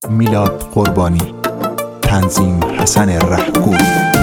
میلاد قربانی، تنظیم حسن رهگو.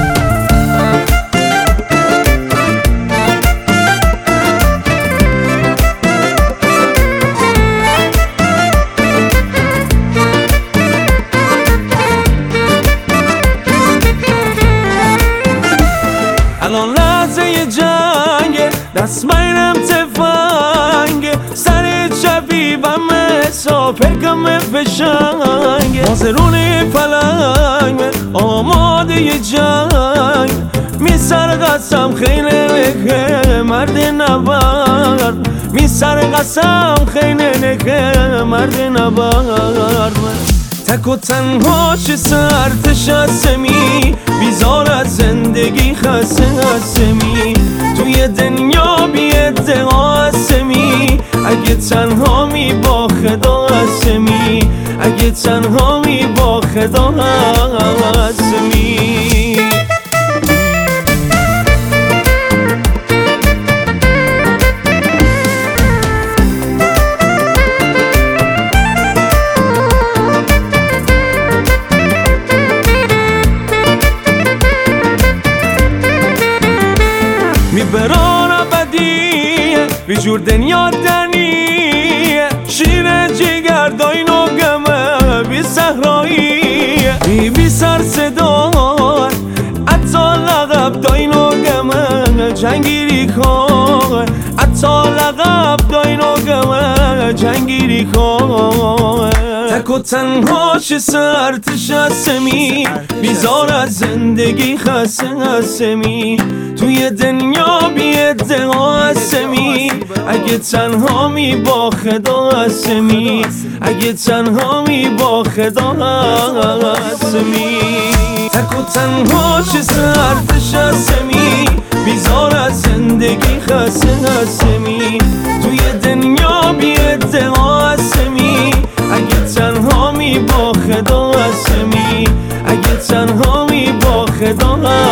الان لحظه جنگ دست میرم تفنگ سر شبیبم ساپرکم فشنگ مازرون پلنگ آماده جنگ می سر قسم خیلی نکه مرد نبرد می سر قسم خیلی نکه مرد نبرد تک و تنهاش سرتش هستمی بیزار از زندگی خسته هستمی توی دنیا بی ادعا هستمی اگه تنها می با خدا هستمی اگه تنها می با خدا هستمی بران ابدیه بی جور دنیا دنیه شیر جگر داینو گمه بی صحراییه بی سر صدا حتی لقب داینو گمه جنگیری کن حتی لقب داینو گمه جنگیری کن تک و تنهاش سرتش هستمی بیزار از زندگی خسته هستمی توی دنیا بی ادعا هستمی اگه تنها می با خدا هستمی اگه تنها می با خدا هستمی تک و تنهاش سرتش هستمی بیزار از زندگی خسته هستمی توی دنیا بی ادعا هستمی اگه تنها می با خدا هستمی اگه تنها می با خدا